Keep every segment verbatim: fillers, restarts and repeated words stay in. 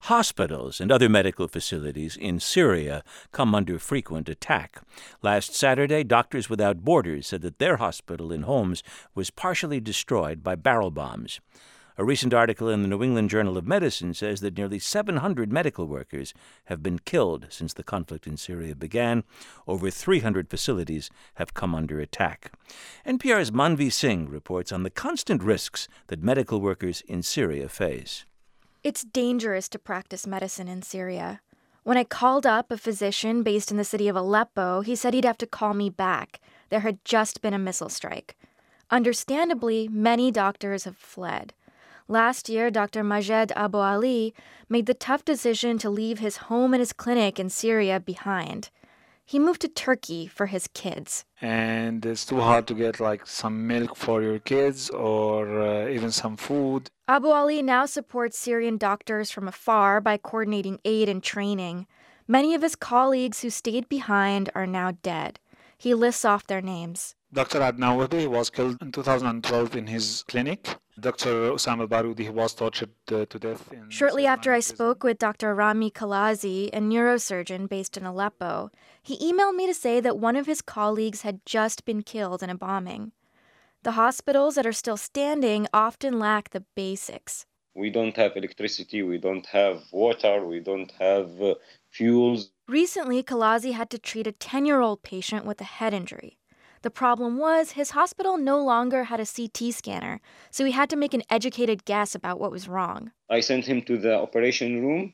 Hospitals and other medical facilities in Syria come under frequent attack. Last Saturday, Doctors Without Borders said that their hospital in Homs was partially destroyed by barrel bombs. A recent article in the New England Journal of Medicine says that nearly seven hundred medical workers have been killed since the conflict in Syria began. Over three hundred facilities have come under attack. N P R's Manvi Singh reports on the constant risks that medical workers in Syria face. It's dangerous to practice medicine in Syria. When I called up a physician based in the city of Aleppo, he said he'd have to call me back. There had just been a missile strike. Understandably, many doctors have fled. Last year, Doctor Majed Abu Ali made the tough decision to leave his home and his clinic in Syria behind. He moved to Turkey for his kids. And it's too hard to get like some milk for your kids or uh, even some food. Abu Ali now supports Syrian doctors from afar by coordinating aid and training. Many of his colleagues who stayed behind are now dead. He lists off their names. Doctor Adnan Wahbi, he was killed in two thousand twelve in his clinic. Doctor Osama Baroudi, he was tortured uh, to death. In Shortly after I prison. spoke with Doctor Rami Kalazi, a neurosurgeon based in Aleppo, he emailed me to say that one of his colleagues had just been killed in a bombing. The hospitals that are still standing often lack the basics. We don't have electricity, we don't have water, we don't have uh, fuels. Recently, Kalazi had to treat a ten-year-old patient with a head injury. The problem was his hospital no longer had a C T scanner, so he had to make an educated guess about what was wrong. I sent him to the operation room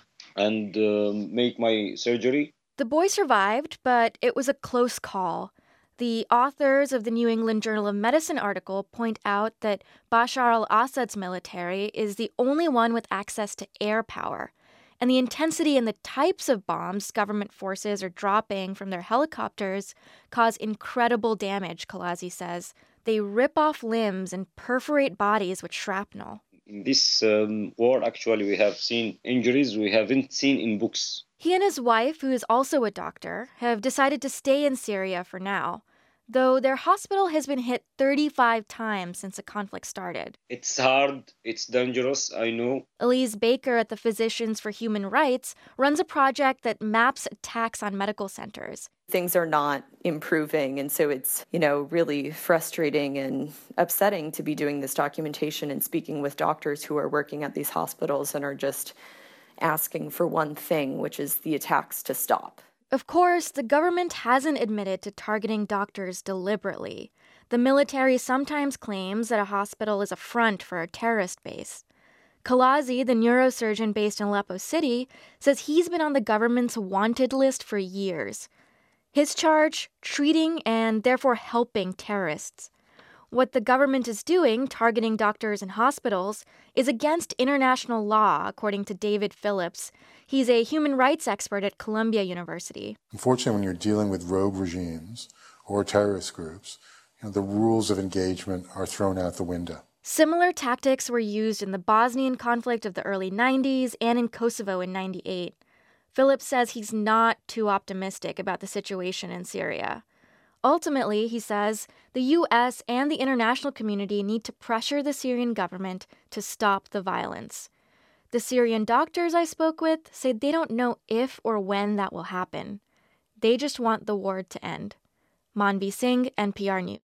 and uh, make my surgery. The boy survived, but it was a close call. The authors of the New England Journal of Medicine article point out that Bashar al-Assad's military is the only one with access to air power. And the intensity and the types of bombs government forces are dropping from their helicopters cause incredible damage, Kalazi says. They rip off limbs and perforate bodies with shrapnel. In this um, war, actually, we have seen injuries we haven't seen in books. He and his wife, who is also a doctor, have decided to stay in Syria for now, though their hospital has been hit thirty-five times since the conflict started. It's hard, it's dangerous, I know. Elise Baker at the Physicians for Human Rights runs a project that maps attacks on medical centers. Things are not improving, and so it's, you know, really frustrating and upsetting to be doing this documentation and speaking with doctors who are working at these hospitals and are just asking for one thing, which is the attacks to stop. Of course, the government hasn't admitted to targeting doctors deliberately. The military sometimes claims that a hospital is a front for a terrorist base. Kalazi, the neurosurgeon based in Aleppo City, says he's been on the government's wanted list for years. His charge, treating and therefore helping terrorists. What the government is doing, targeting doctors and hospitals, is against international law, according to David Phillips. He's a human rights expert at Columbia University. Unfortunately, when you're dealing with rogue regimes or terrorist groups, you know, the rules of engagement are thrown out the window. Similar tactics were used in the Bosnian conflict of the early nineties and in Kosovo in ninety-eight. Phillips says he's not too optimistic about the situation in Syria. Ultimately, he says, the U S and the international community need to pressure the Syrian government to stop the violence. The Syrian doctors I spoke with say they don't know if or when that will happen. They just want the war to end. Manvi Singh, N P R News.